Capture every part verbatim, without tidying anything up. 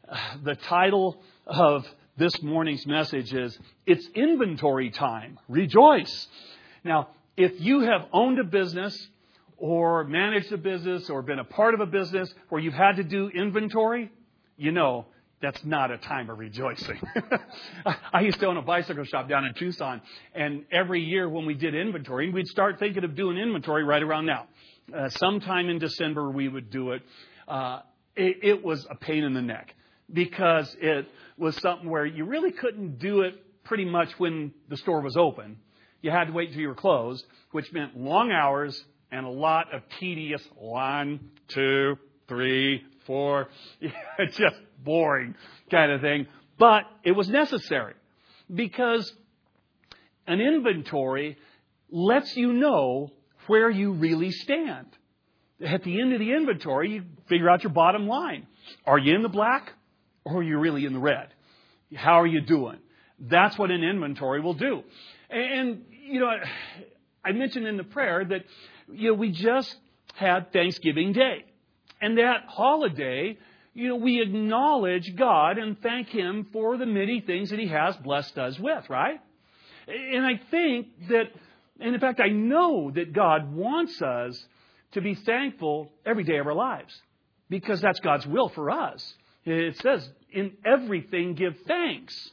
the title of this morning's message is, It's Inventory Time. Rejoice. Now, if you have owned a business or managed a business or been a part of a business where you've had to do inventory, you know that's not a time of rejoicing. I used to own a bicycle shop down in Tucson, and every year when we did inventory, we'd start thinking of doing inventory right around now. Uh, sometime in December we would do it. Uh, it. It was a pain in the neck because it was something where you really couldn't do it pretty much when the store was open. You had to wait until you were closed, which meant long hours and a lot of tedious one, two, three, four, just boring kind of thing. But it was necessary because an inventory lets you know where you really stand. At the end of the inventory, you figure out your bottom line. Are you in the black or are you really in the red? How are you doing? That's what an inventory will do. And, you know, I mentioned in the prayer that, you know, we just had Thanksgiving Day. And that holiday, you know, we acknowledge God and thank Him for the many things that He has blessed us with, right? And I think that, and in fact, I know that God wants us to be thankful every day of our lives because that's God's will for us. It says, in everything give thanks.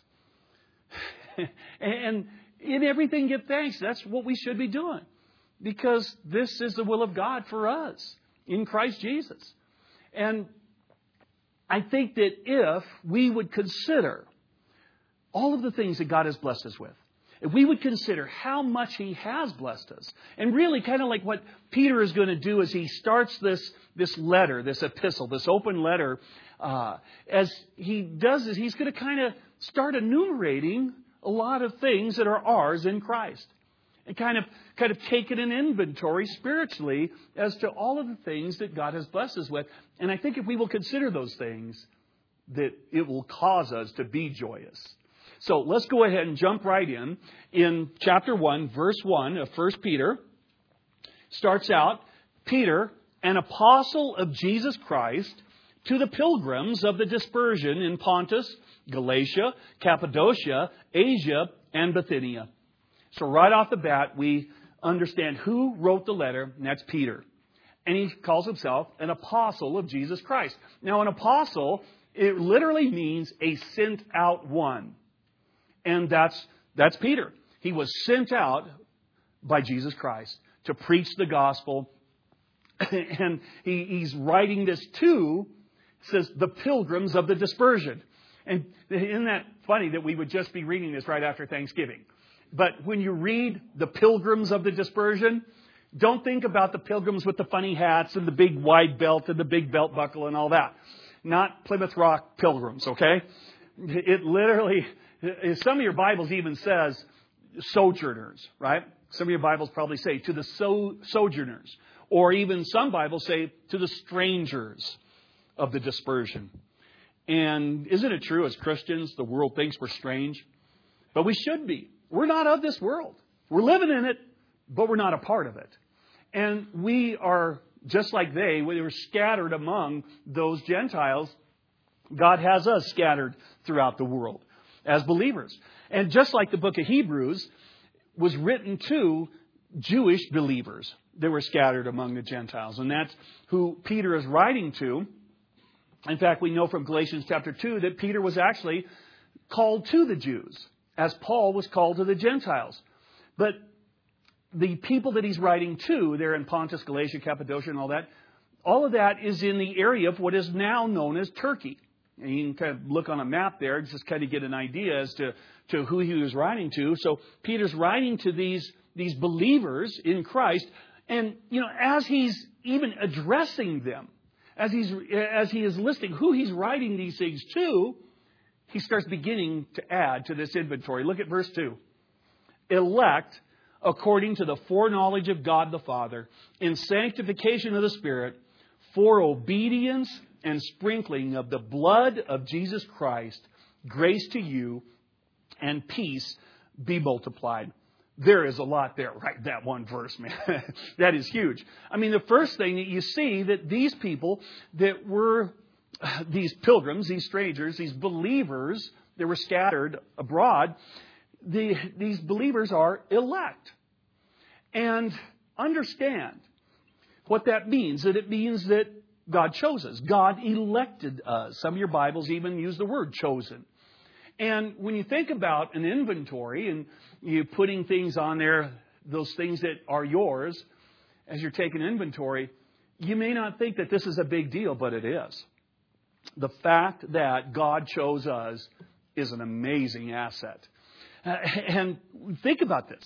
And in everything give thanks. That's what we should be doing because this is the will of God for us in Christ Jesus. And I think that if we would consider all of the things that God has blessed us with, if we would consider how much He has blessed us, and really kind of like what Peter is going to do as he starts this, this letter, this epistle, this open letter, uh, as he does this, he's going to kind of start enumerating a lot of things that are ours in Christ. And kind of kind of taking an inventory spiritually as to all of the things that God has blessed us with. And I think if we will consider those things, that it will cause us to be joyous. So let's go ahead and jump right in. In chapter one, verse one of First Peter, starts out, Peter, an apostle of Jesus Christ, to the pilgrims of the dispersion in Pontus, Galatia, Cappadocia, Asia, and Bithynia. So right off the bat, we understand who wrote the letter, and that's Peter. And he calls himself an apostle of Jesus Christ. Now, an apostle, it literally means a sent out one. And that's that's Peter. He was sent out by Jesus Christ to preach the gospel. And he, he's writing this to, it says, the pilgrims of the dispersion. And isn't that funny that we would just be reading this right after Thanksgiving? But when you read the pilgrims of the dispersion, don't think about the pilgrims with the funny hats and the big wide belt and the big belt buckle and all that. Not Plymouth Rock pilgrims, okay? It literally, some of your Bibles even says sojourners, right? Some of your Bibles probably say to the so, sojourners. Or even some Bibles say to the strangers of the dispersion. And isn't it true as Christians, the world thinks we're strange? But we should be. We're not of this world. We're living in it, but we're not a part of it. And we are, just like they, we were scattered among those Gentiles. God has us scattered throughout the world as believers. And just like the book of Hebrews was written to Jewish believers that were scattered among the Gentiles. And that's who Peter is writing to. In fact, we know from Galatians chapter two that Peter was actually called to the Jews, as Paul was called to the Gentiles. But the people that he's writing to, there in Pontus, Galatia, Cappadocia, and all that, all of that is in the area of what is now known as Turkey. And you can kind of look on a map there, just kind of get an idea as to, to who he was writing to. So Peter's writing to these, these believers in Christ. And, you know, as he's even addressing them, as he's as he is listing who he's writing these things to, he starts beginning to add to this inventory. Look at verse two. Elect according to the foreknowledge of God the Father, in sanctification of the Spirit, for obedience and sprinkling of the blood of Jesus Christ, grace to you and peace be multiplied. There is a lot there, right? That one verse, man. That is huge. I mean, the first thing that you see that these people that were these pilgrims, these strangers, these believers that were scattered abroad, the, these believers are elect. And understand what that means. That it means that God chose us. God elected us. Some of your Bibles even use the word chosen. And when you think about an inventory and you putting things on there, those things that are yours, as you're taking inventory, you may not think that this is a big deal, but it is. The fact that God chose us is an amazing asset. Uh, and think about this.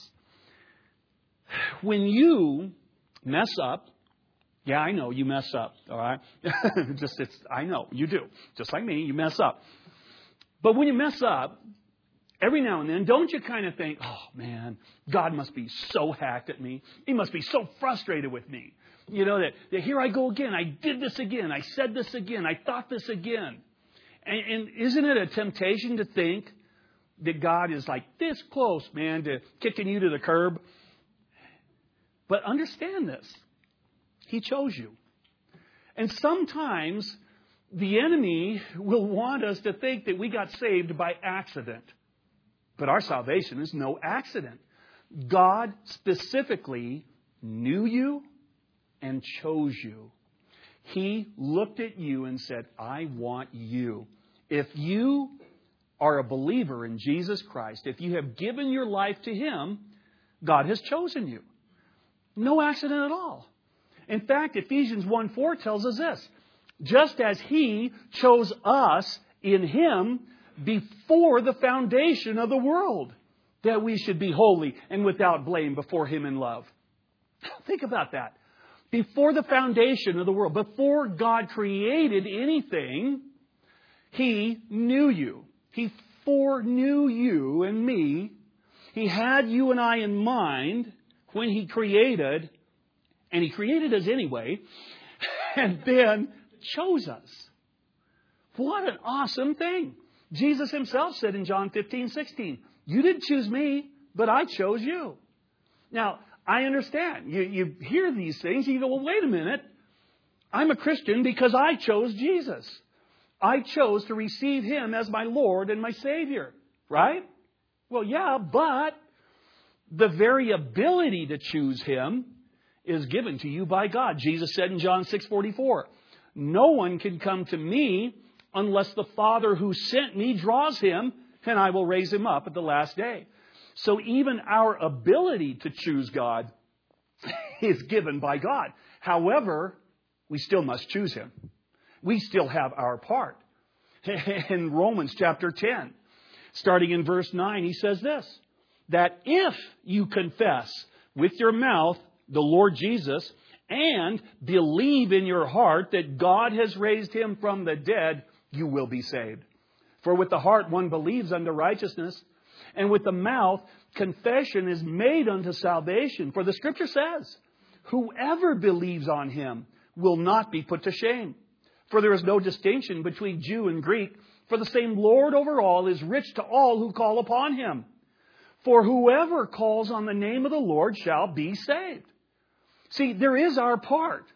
When you mess up, yeah, I know you mess up, all right? Just it's, I know you do. Just like me, you mess up. But when you mess up, every now and then, don't you kind of think, oh, man, God must be so hacked at me. He must be so frustrated with me. You know, that, that here I go again. I did this again. I said this again. I thought this again. And, and isn't it a temptation to think that God is like this close, man, to kicking you to the curb? But understand this. He chose you. And sometimes the enemy will want us to think that we got saved by accident. But our salvation is no accident. God specifically knew you and chose you. He looked at you and said, I want you. If you are a believer in Jesus Christ, if you have given your life to Him, God has chosen you. No accident at all. In fact, Ephesians one four tells us this. Just as He chose us in Him before the foundation of the world, that we should be holy and without blame before Him in love. Think about that. Before the foundation of the world, before God created anything, He knew you. He foreknew you and me. He had you and I in mind when He created, and He created us anyway, and then chose us. What an awesome thing. Jesus Himself said in John fifteen sixteen, you didn't choose me, but I chose you. Now, I understand. You, you hear these things, you go, well, wait a minute. I'm a Christian because I chose Jesus. I chose to receive Him as my Lord and my Savior. Right? Well, yeah, but the very ability to choose Him is given to you by God. Jesus said in John six forty-four, no one can come to me unless the Father who sent me draws him, and I will raise him up at the last day. So even our ability to choose God is given by God. However, we still must choose Him. We still have our part. In Romans chapter ten, starting in verse nine, he says this, that if you confess with your mouth the Lord Jesus and believe in your heart that God has raised Him from the dead, you will be saved. For with the heart one believes unto righteousness, and with the mouth confession is made unto salvation. For the Scripture says, whoever believes on Him will not be put to shame. For there is no distinction between Jew and Greek, for the same Lord over all is rich to all who call upon Him. For whoever calls on the name of the Lord shall be saved. See, there is our part.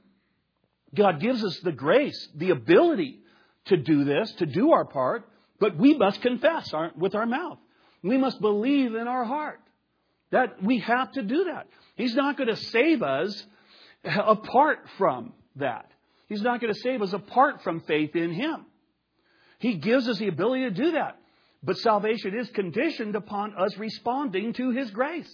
God gives us the grace, the ability to do this, to do our part, but we must confess our, with our mouth. We must believe in our heart. That we have to do that. He's not going to save us apart from that. He's not going to save us apart from faith in Him. He gives us the ability to do that. But salvation is conditioned upon us responding to His grace.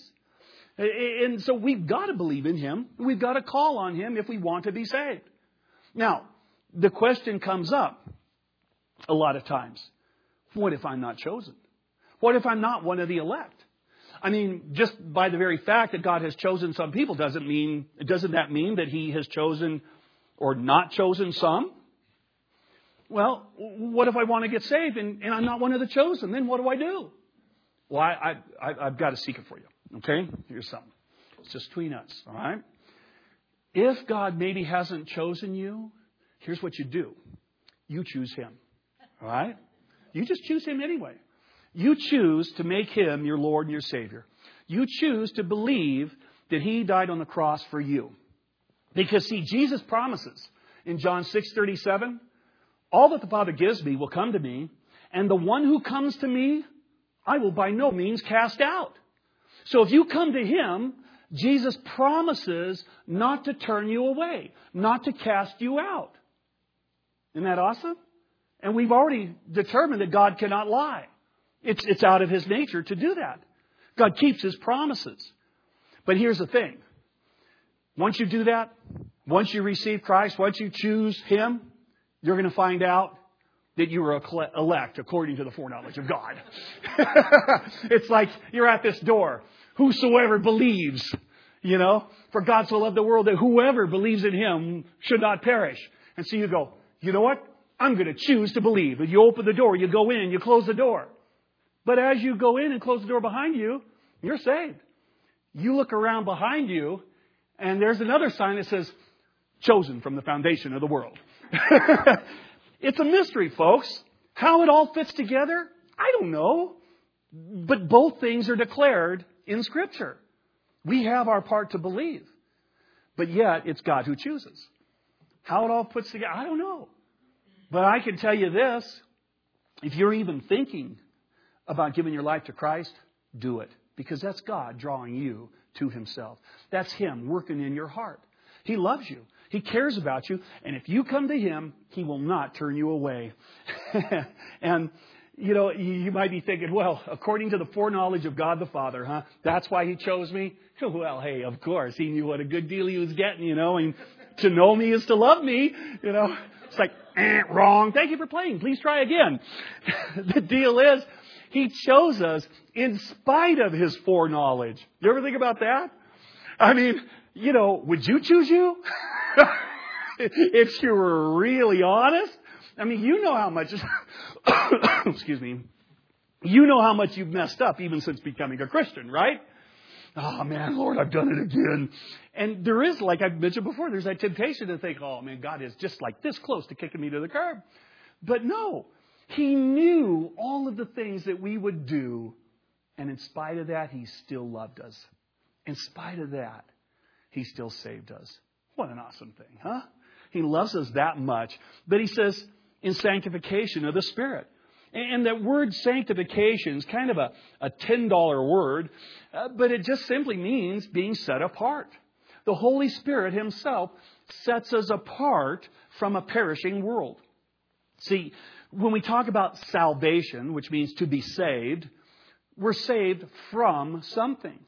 And so we've got to believe in Him. We've got to call on Him if we want to be saved. Now, the question comes up a lot of times. What if I'm not chosen? What if I'm not one of the elect? I mean, just by the very fact that God has chosen some people doesn't mean, doesn't that mean that He has chosen or not chosen some? Well, what if I want to get saved and, and I'm not one of the chosen? Then what do I do? Well, I, I, I've got a secret for you. Okay? Here's something. It's just between us. All right? If God maybe hasn't chosen you, here's what you do. You choose Him. All right? You just choose Him anyway. You choose to make Him your Lord and your Savior. You choose to believe that He died on the cross for you. Because, see, Jesus promises in John six thirty-seven, All that the Father gives me will come to me, and the one who comes to me, I will by no means cast out. So if you come to Him, Jesus promises not to turn you away, not to cast you out. Isn't that awesome? And we've already determined that God cannot lie. It's, it's out of His nature to do that. God keeps His promises. But here's the thing. Once you do that, once you receive Christ, once you choose Him, you're going to find out that you are elect according to the foreknowledge of God. It's like you're at this door. Whosoever believes, you know, for God so loved the world that whoever believes in Him should not perish. And so you go, you know what? I'm going to choose to believe. And you open the door, you go in, you close the door. But as you go in and close the door behind you, you're saved. You look around behind you, and there's another sign that says, chosen from the foundation of the world. It's a mystery, folks. How it all fits together, I don't know. But both things are declared in Scripture. We have our part to believe. But yet, it's God who chooses. How it all puts together, I don't know. But I can tell you this. If you're even thinking about giving your life to Christ, do it. Because that's God drawing you to Himself. That's Him working in your heart. He loves you. He cares about you. And if you come to Him, He will not turn you away. And, you know, you might be thinking, well, according to the foreknowledge of God the Father, huh? That's why He chose me? Well, hey, of course. He knew what a good deal He was getting, you know. And to know me is to love me, you know. It's like, eh, wrong. Thank you for playing. Please try again. The deal is, He chose us in spite of His foreknowledge. You ever think about that? I mean, you know, would you choose you? If you were really honest. I mean, you know how much, excuse me, you know how much you've messed up even since becoming a Christian, right? Oh man, Lord, I've done it again. And there is, like I've mentioned before, there's that temptation to think, oh man, God is just like this close to kicking me to the curb. But no, He knew all of the things that we would do. And in spite of that, He still loved us. In spite of that, He still saved us. What an awesome thing, huh? He loves us that much. But He says, in sanctification of the Spirit. And that word sanctification is kind of a, a ten dollar word, uh, but it just simply means being set apart. The Holy Spirit Himself sets us apart from a perishing world. See, when we talk about salvation, which means to be saved, we're saved from something.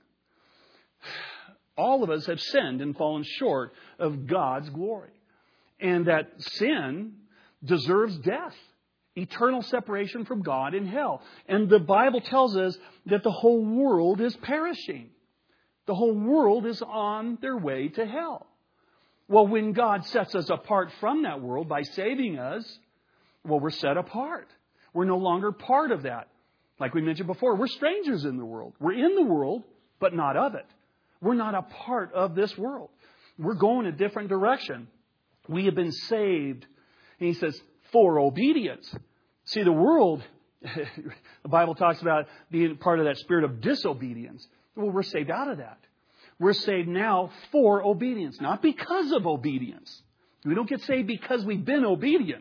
All of us have sinned and fallen short of God's glory. And that sin deserves death. Eternal separation from God in hell. And the Bible tells us that the whole world is perishing. The whole world is on their way to hell. Well, when God sets us apart from that world by saving us, well, we're set apart. We're no longer part of that. Like we mentioned before, we're strangers in the world. We're in the world, but not of it. We're not a part of this world. We're going a different direction. We have been saved. And He says, for obedience. See, the world, the Bible talks about being part of that spirit of disobedience. Well, we're saved out of that. We're saved now for obedience, not because of obedience. We don't get saved because we've been obedient.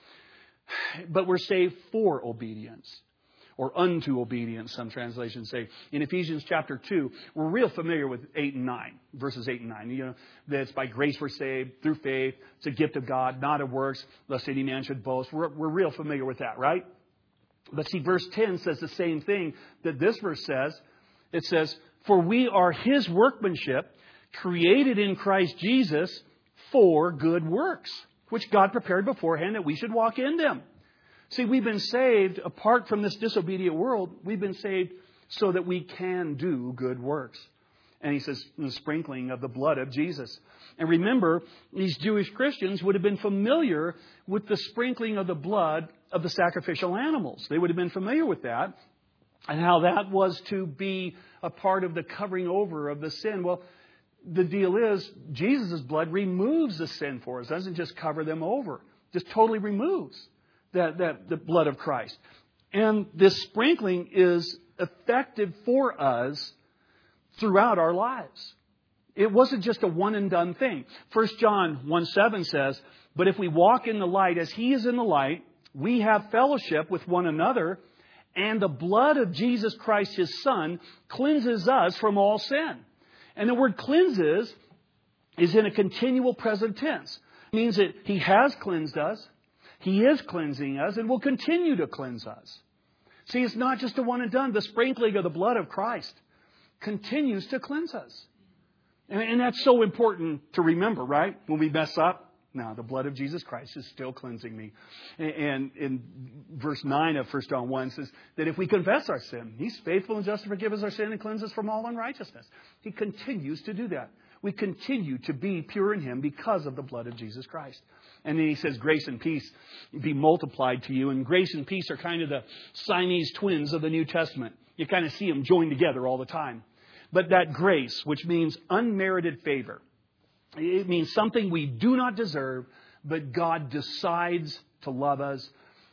But we're saved for obedience. Or unto obedience, some translations say. In Ephesians chapter two, we're real familiar with eight and nine, verses eight and nine. You know, that it's by grace we're saved, through faith. It's a gift of God, not of works, lest any man should boast. We're, we're real familiar with that, right? But see, verse ten says the same thing that this verse says. It says, for we are His workmanship, created in Christ Jesus for good works, which God prepared beforehand that we should walk in them. See, we've been saved apart from this disobedient world. We've been saved so that we can do good works. And He says, the sprinkling of the blood of Jesus. And remember, these Jewish Christians would have been familiar with the sprinkling of the blood of the sacrificial animals. They would have been familiar with that and how that was to be a part of the covering over of the sin. Well, the deal is Jesus' blood removes the sin for us. It doesn't just cover them over. It just totally removes that, that the blood of Christ. And this sprinkling is effective for us throughout our lives. It wasn't just a one and done thing. First John one seven says, but if we walk in the light as He is in the light, we have fellowship with one another, and the blood of Jesus Christ, His Son, cleanses us from all sin. And the word cleanses is in a continual present tense. It means that He has cleansed us, He is cleansing us, and will continue to cleanse us. See, it's not just a one and done. The sprinkling of the blood of Christ continues to cleanse us. And, and that's so important to remember, right? When we mess up, no, the blood of Jesus Christ is still cleansing me. And, and in verse nine of First John one says that if we confess our sin, He's faithful and just to forgive us our sin and cleanse us from all unrighteousness. He continues to do that. We continue to be pure in Him because of the blood of Jesus Christ. And then He says, grace and peace be multiplied to you. And grace and peace are kind of the Siamese twins of the New Testament. You kind of see them joined together all the time. But that grace, which means unmerited favor, it means something we do not deserve, but God decides to love us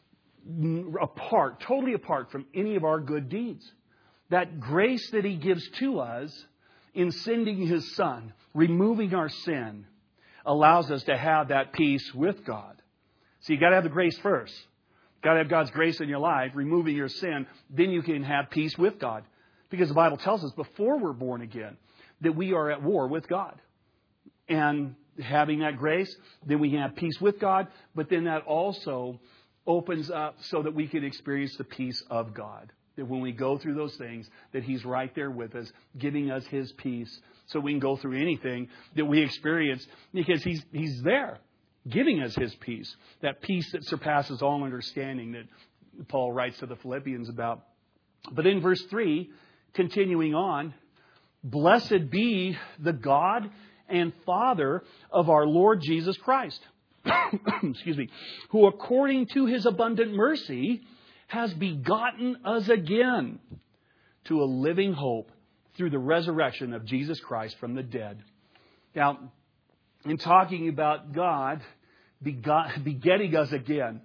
apart, totally apart from any of our good deeds. That grace that He gives to us in sending His Son, removing our sin, allows us to have that peace with God. So you got to have the grace first. Got to have God's grace in your life, removing your sin. Then you can have peace with God. Because the Bible tells us before we're born again that we are at war with God. And having that grace, then we can have peace with God. But then that also opens up so that we can experience the peace of God. That when we go through those things, that He's right there with us, giving us His peace. So we can go through anything that we experience because He's He's there, giving us His peace. That peace that surpasses all understanding that Paul writes to the Philippians about. But in verse three, continuing on, blessed be the God and Father of our Lord Jesus Christ, excuse me, who according to His abundant mercy has begotten us again to a living hope through the resurrection of Jesus Christ from the dead. Now, in talking about God begot, begetting us again,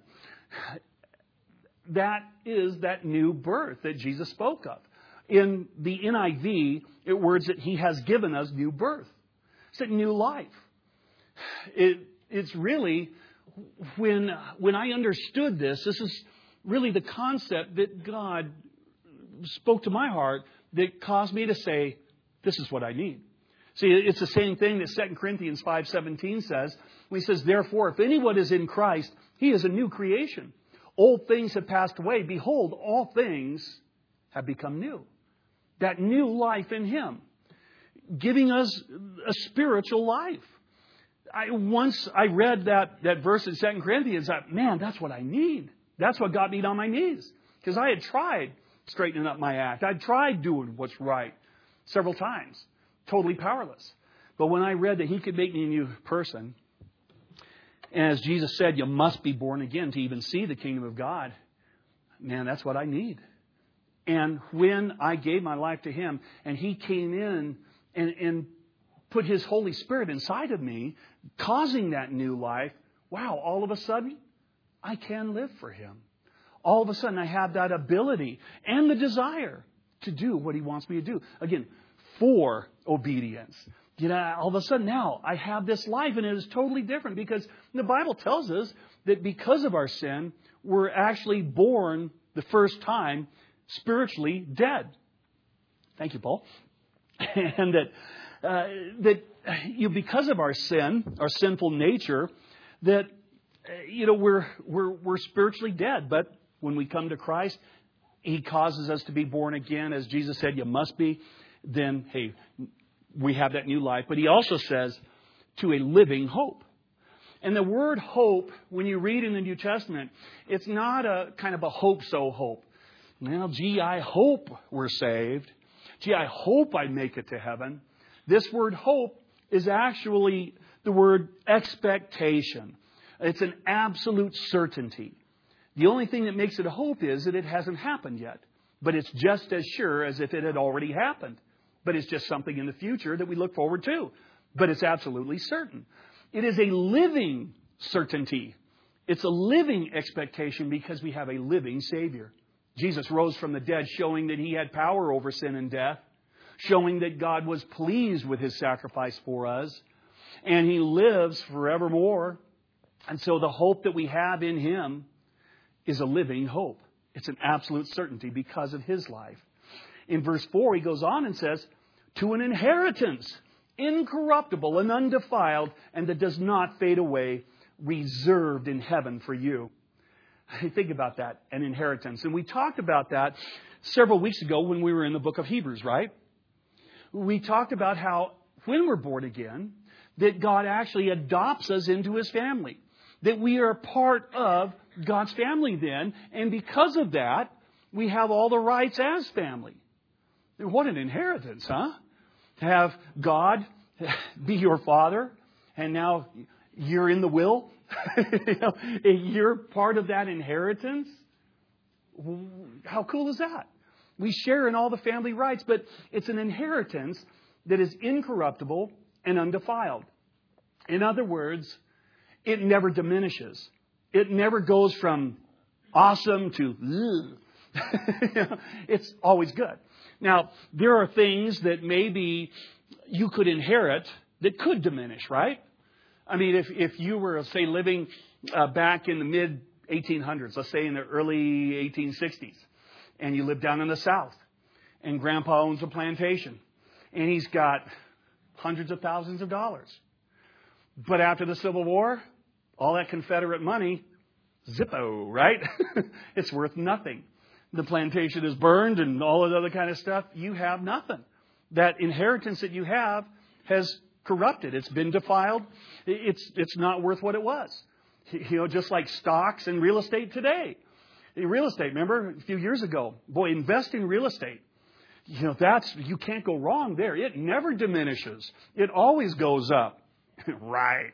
that is that new birth that Jesus spoke of. In the N I V, it words that He has given us new birth. It's a new life. It, it's really, when, when I understood this, this is really the concept that God spoke to my heart that caused me to say, this is what I need. See, it's the same thing that Second Corinthians five seventeen says. When he says, therefore, if anyone is in Christ, he is a new creation. Old things have passed away. Behold, all things have become new. That new life in Him, giving us a spiritual life. I once I read that, that verse in Second Corinthians, I, man, that's what I need. That's what got me on my knees. Because I had tried straightening up my act. I'd tried doing what's right several times. Totally powerless. But when I read that He could make me a new person, and as Jesus said, you must be born again to even see the kingdom of God. Man, that's what I need. And when I gave my life to Him and He came in and, and put His Holy Spirit inside of me, causing that new life, wow, all of a sudden, I can live for Him. All of a sudden, I have that ability and the desire to do what He wants me to do. Again, for obedience. You know, all of a sudden now I have this life, and it is totally different because the Bible tells us that because of our sin, we're actually born the first time spiritually dead. Thank you, Paul. And that uh, that you, because of our sin, our sinful nature, that uh, you know we're we're we're spiritually dead. But when we come to Christ, He causes us to be born again, as Jesus said, you must be. Then, hey, we have that new life. But He also says, to a living hope. And the word hope, when you read in the New Testament, it's not a kind of a hope-so hope. Well, gee, I hope we're saved. Gee, I hope I make it to heaven. This word hope is actually the word expectation. It's an absolute certainty. The only thing that makes it a hope is that it hasn't happened yet. But it's just as sure as if it had already happened. But it's just something in the future that we look forward to. But it's absolutely certain. It is a living certainty. It's a living expectation because we have a living Savior. Jesus rose from the dead, showing that He had power over sin and death. showing that God was pleased with His sacrifice for us. And He lives forevermore. And so the hope that we have in Him is a living hope. It's an absolute certainty because of His life. In verse four, he goes on and says, to an inheritance, incorruptible and undefiled, and that does not fade away, reserved in heaven for you. Think about that, an inheritance. And we talked about that several weeks ago when we were in the book of Hebrews, right? We talked about how when we're born again, that God actually adopts us into His family. That we are part of God's family then. And because of that, we have all the rights as family. What an inheritance, huh? To have God be your father, and now you're in the will. You know, you're part of that inheritance. How cool is that? We share in all the family rights, but it's an inheritance that is incorruptible and undefiled. In other words, it never diminishes. It never goes from awesome to ugh. It's always good. Now, there are things that maybe you could inherit that could diminish, right? I mean, if, if you were, say, living uh, back in the mid eighteen hundreds, let's say in the early eighteen sixties, and you live down in the South, and Grandpa owns a plantation, and he's got hundreds of thousands of dollars. But after the Civil War, all that Confederate money, zippo, right? It's worth nothing. The plantation is burned and all of the other kind of stuff. You have nothing. That inheritance that you have has corrupted. It's been defiled. It's it's not worth what it was. You know, just like stocks and real estate today. Real estate, remember a few years ago, boy, invest in real estate. You know, that's, you can't go wrong there. It never diminishes. It always goes up. Right.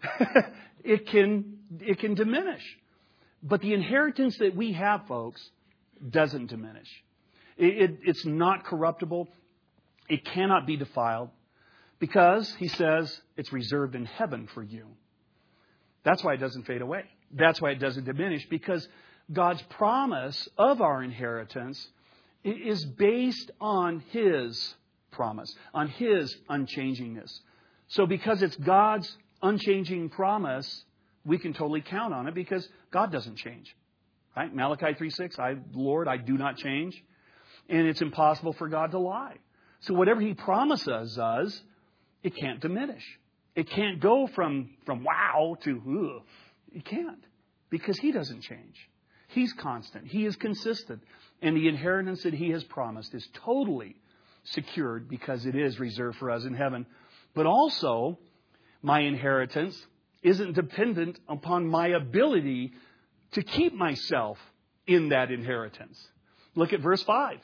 It can, it can diminish. But the inheritance that we have, folks, doesn't diminish. It, it, it's not corruptible. It cannot be defiled because, he says, it's reserved in heaven for you. That's why it doesn't fade away. That's why it doesn't diminish, because God's promise of our inheritance is based on His promise, on His unchangingness. So because it's God's unchanging promise, we can totally count on it because God doesn't change. Right? Malachi three six, I, Lord, I do not change. And it's impossible for God to lie. So whatever He promises us, it can't diminish. It can't go from, from wow to ugh. It can't, because He doesn't change. He's constant. He is consistent. And the inheritance that He has promised is totally secured because it is reserved for us in heaven. But also, my inheritance isn't dependent upon my ability to keep myself in that inheritance. Look at verse five.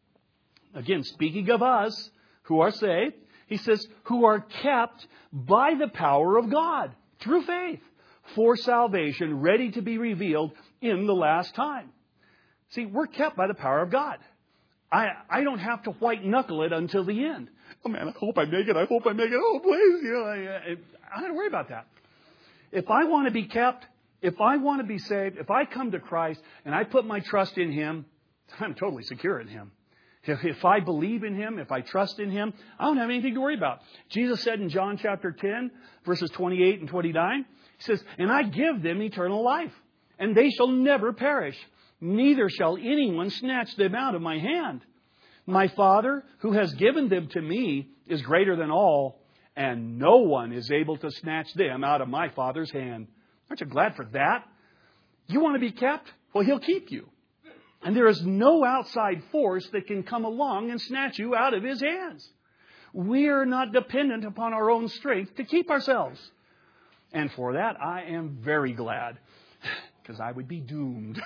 Again, speaking of us who are saved, he says, who are kept by the power of God through faith for salvation, ready to be revealed in the last time. See, we're kept by the power of God. I, I don't have to white knuckle it until the end. Oh man, I hope I make it. I hope I make it. Oh, please. You know, I, I don't worry about that. If I want to be kept, if I want to be saved, if I come to Christ and I put my trust in Him, I'm totally secure in Him. If, if I believe in Him, if I trust in Him, I don't have anything to worry about. Jesus said in John chapter ten, verses twenty-eight and twenty-nine, He says, and I give them eternal life, and they shall never perish. Neither shall anyone snatch them out of my hand. My Father, who has given them to me, is greater than all, and no one is able to snatch them out of my Father's hand. Aren't you glad for that? You want to be kept? Well, He'll keep you. And there is no outside force that can come along and snatch you out of His hands. We are not dependent upon our own strength to keep ourselves. And for that, I am very glad, because I would be doomed.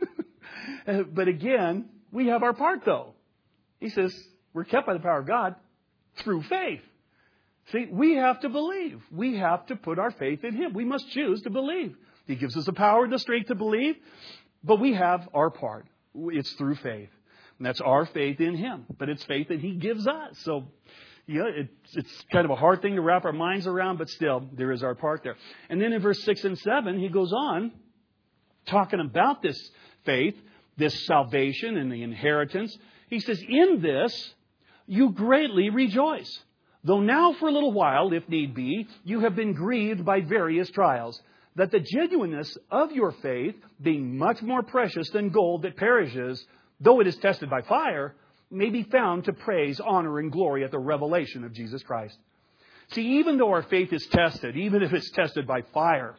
But again, we have our part, though. He says we're kept by the power of God through faith. See, we have to believe. We have to put our faith in Him. We must choose to believe. He gives us the power and the strength to believe, but we have our part. It's through faith. And that's our faith in Him. But it's faith that He gives us. So, yeah, it's, it's kind of a hard thing to wrap our minds around, but still, there is our part there. And then in verse six and seven, he goes on talking about this faith, this salvation and the inheritance. He says, in this, you greatly rejoice. Though now for a little while, if need be, you have been grieved by various trials, that the genuineness of your faith, being much more precious than gold that perishes, though it is tested by fire, may be found to praise, honor, and glory at the revelation of Jesus Christ. See, even though our faith is tested, even if it's tested by fire,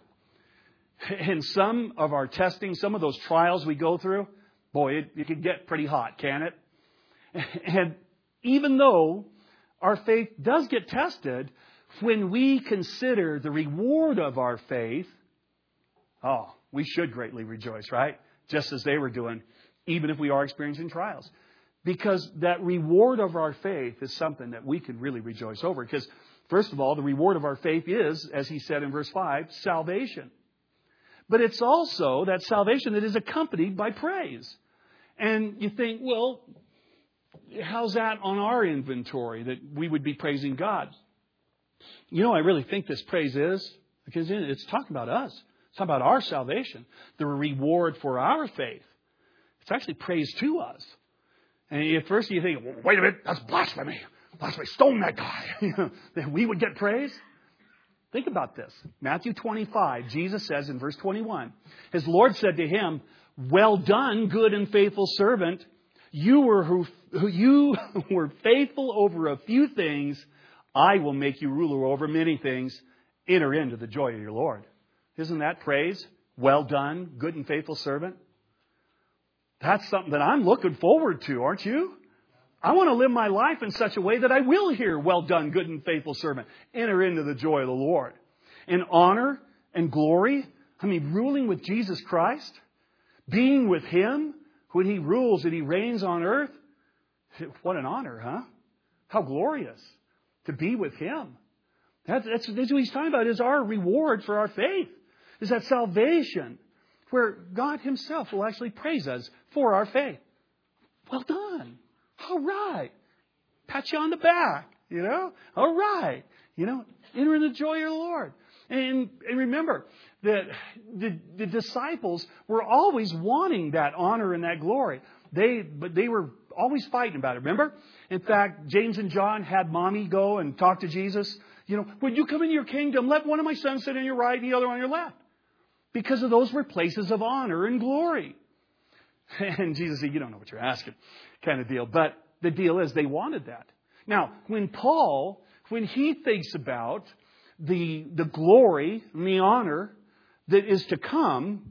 and some of our testing, some of those trials we go through, boy, it, it can get pretty hot, can it? And even though our faith does get tested, when we consider the reward of our faith, oh, we should greatly rejoice, right? Just as they were doing, even if we are experiencing trials. Because that reward of our faith is something that we can really rejoice over. Because, first of all, the reward of our faith is, as he said in verse five, salvation. But it's also that salvation that is accompanied by praise. And you think, well, how's that on our inventory that we would be praising God? You know, I really think this praise is, because it's talking about us. It's talking about our salvation, the reward for our faith. It's actually praise to us. And at first you think, well, wait a minute, that's blasphemy. Blasphemy, stone that guy. That we would get praise? Think about this. Matthew twenty-five, Jesus says in verse twenty-one, his Lord said to him, well done, good and faithful servant. You were who, who you were faithful over a few things. I will make you ruler over many things. Enter into the joy of your Lord. Isn't that praise? Well done, good and faithful servant. That's something that I'm looking forward to, aren't you? I want to live my life in such a way that I will hear, well done, good and faithful servant. Enter into the joy of the Lord. And honor and glory. I mean, ruling with Jesus Christ. Being with Him when He rules and He reigns on earth. What an honor, huh? How glorious to be with Him. That's, that's, that's what He's talking about, is our reward for our faith. Is that salvation where God Himself will actually praise us for our faith. Well done. All right. Pat you on the back, you know. All right. You know, enter in the joy of the Lord. And, and remember that the, the disciples were always wanting that honor and that glory. They, but they were always fighting about it. Remember? In fact, James and John had mommy go and talk to Jesus. You know, when you come into your kingdom, let one of my sons sit on your right and the other on your left. Because of those were places of honor and glory. And Jesus said, you don't know what you're asking, kind of deal. But the deal is they wanted that. Now, when Paul, when he thinks about the, the glory and the honor that is to come,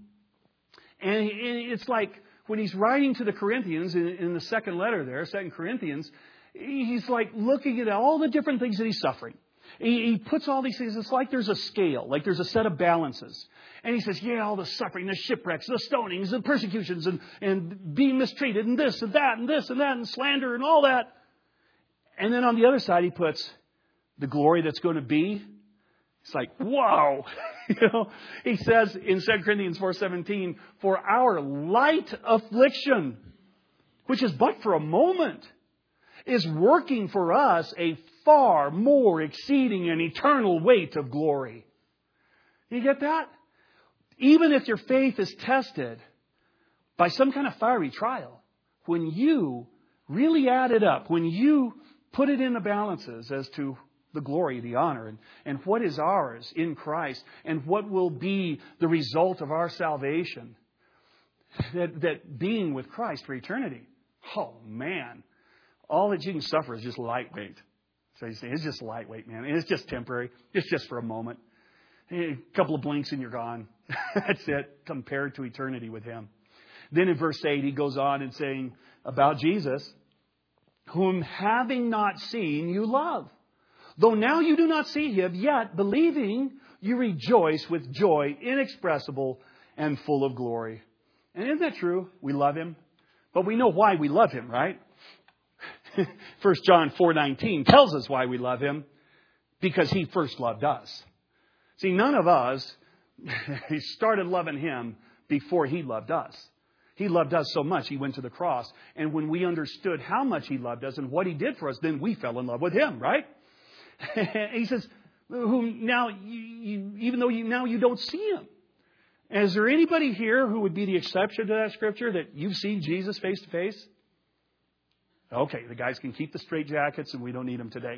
and it's like when he's writing to the Corinthians in, in the second letter there, Second Corinthians, he's like looking at all the different things that he's suffering. He, he puts all these things, it's like there's a scale, like there's a set of balances. And he says, yeah, all the suffering, the shipwrecks, the stonings, the persecutions, and, and being mistreated, and this and that, and this and that, and slander, and all that. And then on the other side, he puts the glory that's going to be. It's like, whoa! you know, he says in Second Corinthians four seventeen, for our light affliction, which is but for a moment, is working for us a far more exceeding and eternal weight of glory. You get that? Even if your faith is tested by some kind of fiery trial, when you really add it up, when you put it in the balances as to the glory, the honor, and, and what is ours in Christ, and what will be the result of our salvation, that, that being with Christ for eternity, oh man, all that you can suffer is just lightweight. So you say, it's just lightweight, man. It's just temporary. It's just for a moment. A couple of blinks and you're gone. That's it, compared to eternity with Him. Then in verse eight, he goes on and saying about Jesus, whom having not seen you love. Though now you do not see Him, yet believing you rejoice with joy inexpressible and full of glory. And isn't that true? We love Him. But we know why we love Him, right? First John four nineteen tells us why we love Him. Because He first loved us. See, none of us he started loving Him before He loved us. He loved us so much, He went to the cross. And when we understood how much He loved us and what He did for us, then we fell in love with Him, right? He says, whom now, you, you, even though you, now you don't see Him. And is there anybody here who would be the exception to that scripture, that you've seen Jesus face to face? Okay, the guys can keep the straitjackets and we don't need them today.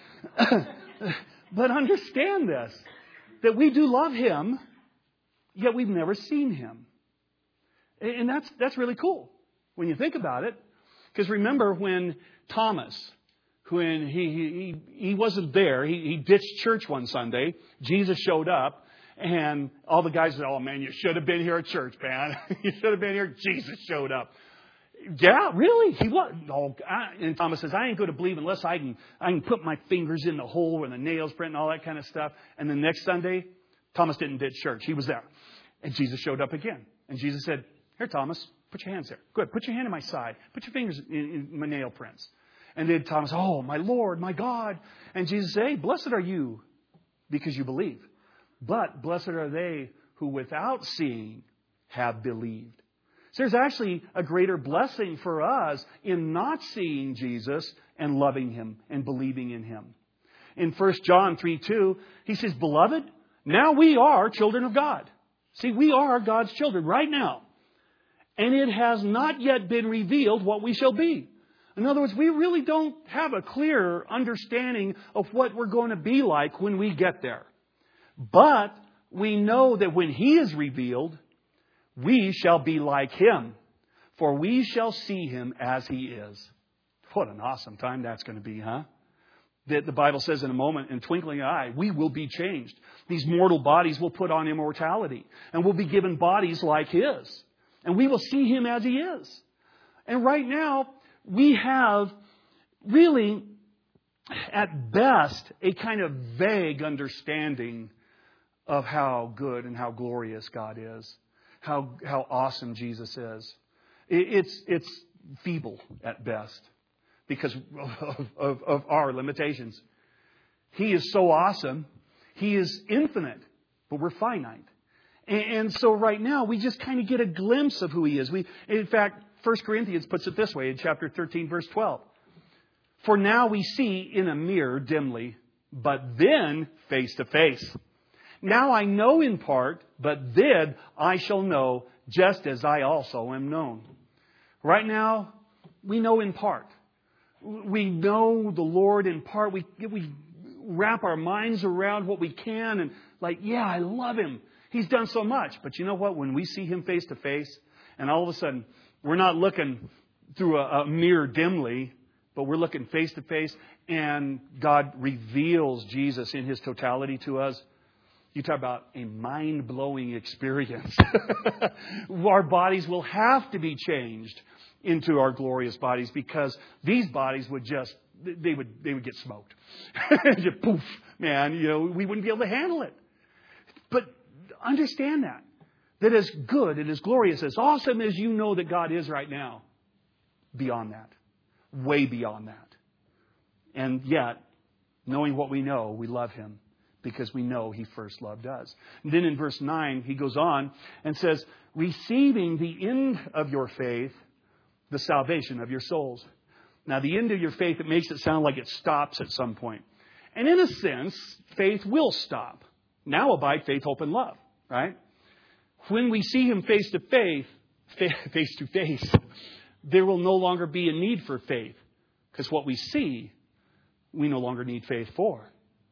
But understand this, that we do love Him, yet we've never seen Him. And that's that's really cool when you think about it. Because remember when Thomas, when he he, he wasn't there, he, he ditched church one Sunday, Jesus showed up, and all the guys said, oh man, you should have been here at church, man. You should have been here. Jesus showed up. Yeah, really? He was. Oh, I, and Thomas says, I ain't going to believe unless I can I can put my fingers in the hole where the nails print and all that kind of stuff. And the next Sunday, Thomas didn't ditch church. He was there. And Jesus showed up again. And Jesus said, here, Thomas, put your hands there. Good. Put your hand in my side. Put your fingers in, in my nail prints. And then Thomas, oh, my Lord, my God. And Jesus said, hey, blessed are you because you believe. But blessed are they who without seeing have believed. So there's actually a greater blessing for us in not seeing Jesus and loving Him and believing in Him. In First John three two, he says, beloved, now we are children of God. See, we are God's children right now. And it has not yet been revealed what we shall be. In other words, we really don't have a clear understanding of what we're going to be like when we get there. But we know that when He is revealed, we shall be like Him, for we shall see Him as He is. What an awesome time that's going to be, huh? That the Bible says in a moment, in twinkling of an eye, we will be changed. These mortal bodies will put on immortality, and we'll be given bodies like His. And we will see Him as He is. And right now, we have really, at best, a kind of vague understanding of how good and how glorious God is. How how awesome Jesus is. It's it's feeble at best because of, of, of our limitations. He is so awesome. He is infinite, but we're finite. And, and so right now we just kind of get a glimpse of who He is. We, in fact, First Corinthians puts it this way in chapter thirteen, verse twelve. For now we see in a mirror dimly, but then face to face. Now I know in part, but then I shall know just as I also am known. Right now, we know in part. We know the Lord in part. We, we wrap our minds around what we can and like, yeah, I love Him. He's done so much. But you know what? When we see Him face to face and all of a sudden we're not looking through a, a mirror dimly, but we're looking face to face and God reveals Jesus in His totality to us. You talk about a mind-blowing experience. Our bodies will have to be changed into our glorious bodies because these bodies would just, they would they would get smoked. Just poof, man, you know, we wouldn't be able to handle it. But understand that. That as good and as glorious, as awesome as you know that God is right now, beyond that. Way beyond that. And yet, knowing what we know, we love Him. Because we know He first loved us. And then in verse nine, he goes on and says, receiving the end of your faith, the salvation of your souls. Now, the end of your faith, it makes it sound like it stops at some point. And in a sense, faith will stop. Now abide faith, hope, and love. Right? When we see Him face to face, face to face, there will no longer be a need for faith. Because what we see, we no longer need faith for.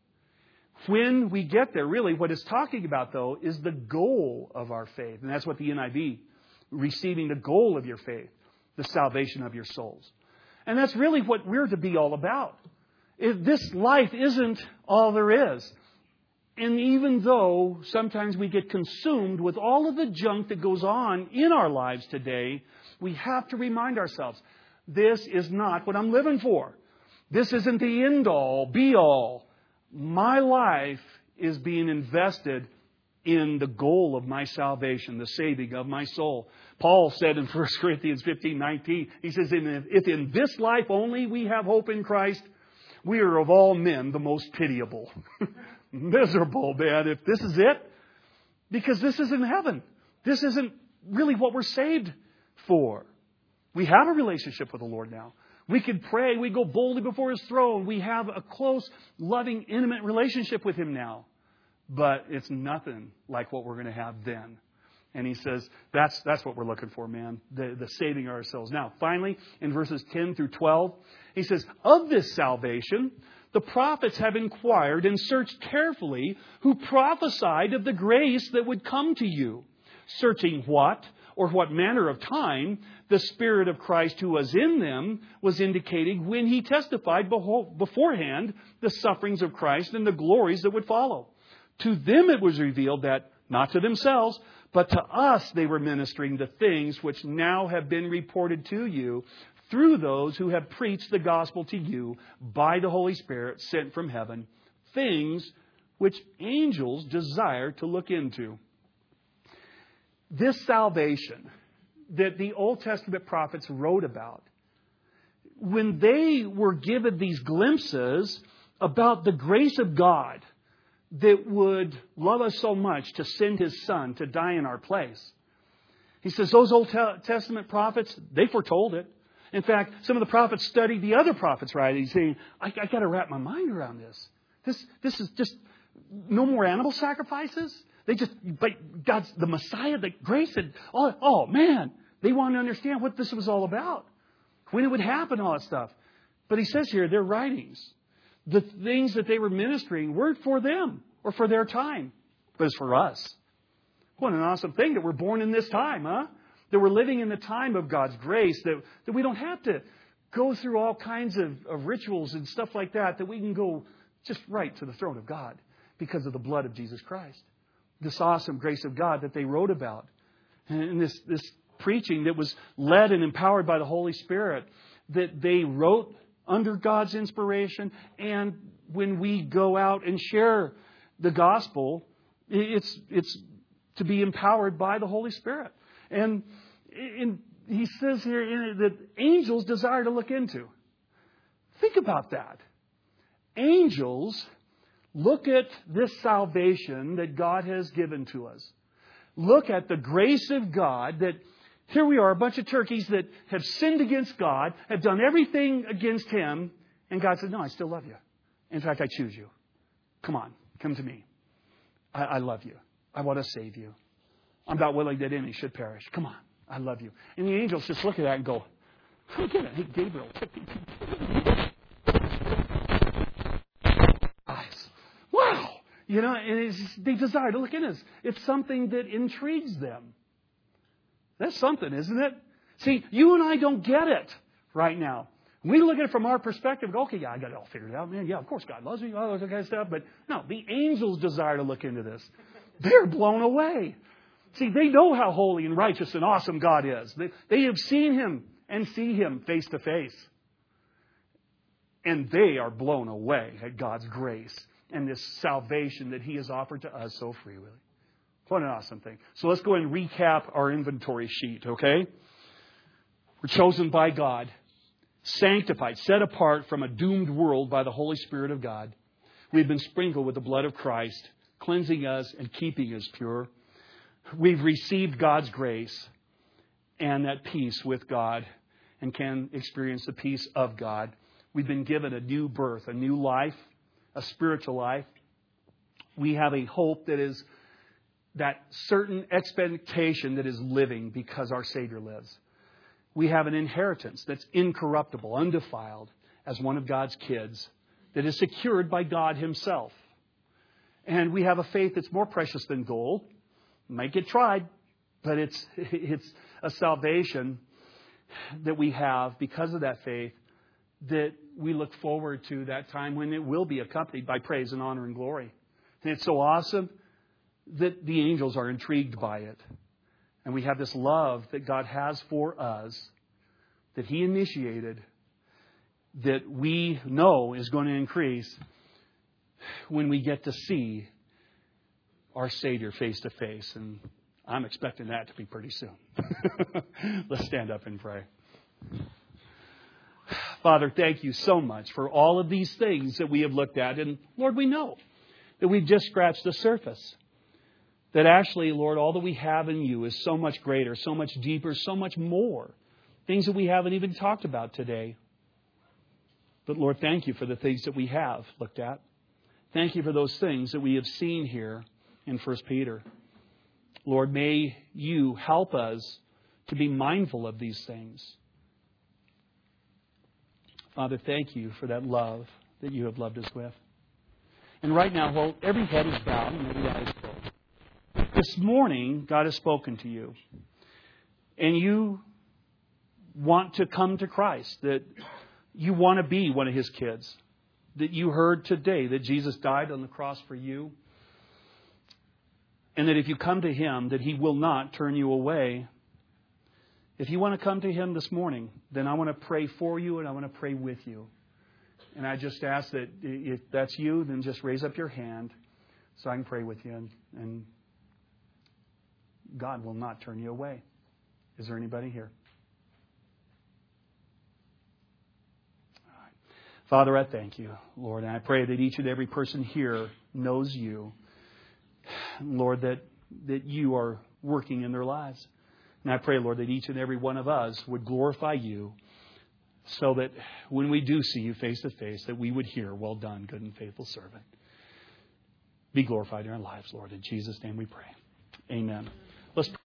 When we get there, really, what it's talking about, though, is the goal of our faith. And that's what the N I V, receiving the goal of your faith, the salvation of your souls. And that's really what we're to be all about. If this life isn't all there is. And even though sometimes we get consumed with all of the junk that goes on in our lives today, we have to remind ourselves, this is not what I'm living for. This isn't the end all, be all. My life is being invested in the goal of my salvation, the saving of my soul. Paul said in First Corinthians fifteen nineteen, he says, if in this life only we have hope in Christ, we are of all men the most pitiable. Miserable, man, if this is it. Because this isn't heaven. This isn't really what we're saved for. We have a relationship with the Lord now. We can pray. We go boldly before His throne. We have a close, loving, intimate relationship with Him now. But it's nothing like what we're going to have then. And he says, that's that's what we're looking for, man, the, the saving ourselves. Now, finally, in verses ten through twelve, he says, of this salvation, the prophets have inquired and searched carefully who prophesied of the grace that would come to you, searching what or what manner of time the Spirit of Christ who was in them was indicating when he testified beforehand the sufferings of Christ and the glories that would follow. To them it was revealed that, not to themselves, but to us they were ministering the things which now have been reported to you through those who have preached the gospel to you by the Holy Spirit sent from heaven, things which angels desire to look into. This salvation that the Old Testament prophets wrote about, when they were given these glimpses about the grace of God that would love us so much to send His Son to die in our place. He says those Old Testament prophets, they foretold it. In fact, some of the prophets studied the other prophets' writings, saying, I, I got to wrap my mind around this. This this is just no more animal sacrifices. They just, but God's, the Messiah, the grace, and oh, oh man, they want to understand what this was all about. When it would happen, all that stuff. But he says here, their writings, the things that they were ministering weren't for them or for their time, but it's for us. What an awesome thing that we're born in this time, huh? That we're living in the time of God's grace, that, that we don't have to go through all kinds of, of rituals and stuff like that, that we can go just right to the throne of God because of the blood of Jesus Christ. This awesome grace of God that they wrote about. And this, this preaching that was led and empowered by the Holy Spirit, that they wrote under God's inspiration. And when we go out and share the gospel, it's it's to be empowered by the Holy Spirit. And, and he says here in it that angels desire to look into. Think about that. Angels look at this salvation that God has given to us. Look at the grace of God that here we are, a bunch of turkeys that have sinned against God, have done everything against Him. And God said, no, I still love you. In fact, I choose you. Come on, come to me. I, I love you. I want to save you. I'm not willing that any should perish. Come on, I love you. And the angels just look at that and go, look at it. Hey, Gabriel. Eyes. Wow. You know, and it's just, they desire to look in us. It's something that intrigues them. That's something, isn't it? See, you and I don't get it right now. We look at it from our perspective, go, okay, yeah, I got it all figured out, man. Yeah, of course God loves me, all that kind of stuff. But no, the angels desire to look into this. They're blown away. See, they know how holy and righteous and awesome God is. They, they have seen Him and see Him face to face. And they are blown away at God's grace and this salvation that He has offered to us so freely. What an awesome thing. So let's go ahead and recap our inventory sheet, okay? We're chosen by God, sanctified, set apart from a doomed world by the Holy Spirit of God. We've been sprinkled with the blood of Christ, cleansing us and keeping us pure. We've received God's grace and that peace with God and can experience the peace of God. We've been given a new birth, a new life, a spiritual life. We have a hope that is that certain expectation that is living because our Savior lives. We have an inheritance that's incorruptible, undefiled, as one of God's kids, that is secured by God Himself. And we have a faith that's more precious than gold. Might get tried, but it's it's a salvation that we have because of that faith, that we look forward to that time when it will be accompanied by praise and honor and glory. And it's so awesome that the angels are intrigued by it. And we have this love that God has for us, that He initiated, that we know is going to increase when we get to see our Savior face to face. And I'm expecting that to be pretty soon. Let's stand up and pray. Father, thank you so much for all of these things that we have looked at. And Lord, we know that we've just scratched the surface. That actually, Lord, all that we have in you is so much greater, so much deeper, so much more. Things that we haven't even talked about today. But Lord, thank you for the things that we have looked at. Thank you for those things that we have seen here in First Peter. Lord, may you help us to be mindful of these things. Father, thank you for that love that you have loved us with. And right now, while every head is bowed and every eye is closed, this morning, God has spoken to you. And you want to come to Christ, that you want to be one of His kids, that you heard today that Jesus died on the cross for you, and that if you come to Him, that He will not turn you away. If you want to come to Him this morning, then I want to pray for you and I want to pray with you. And I just ask that if that's you, then just raise up your hand so I can pray with you. And, and God will not turn you away. Is there anybody here? All right. Father, I thank you, Lord. And I pray that each and every person here knows you. Lord, that, that you are working in their lives. And I pray, Lord, that each and every one of us would glorify you so that when we do see you face to face, that we would hear, well done, good and faithful servant. Be glorified in our lives, Lord. In Jesus' name we pray. Amen. Let's pray.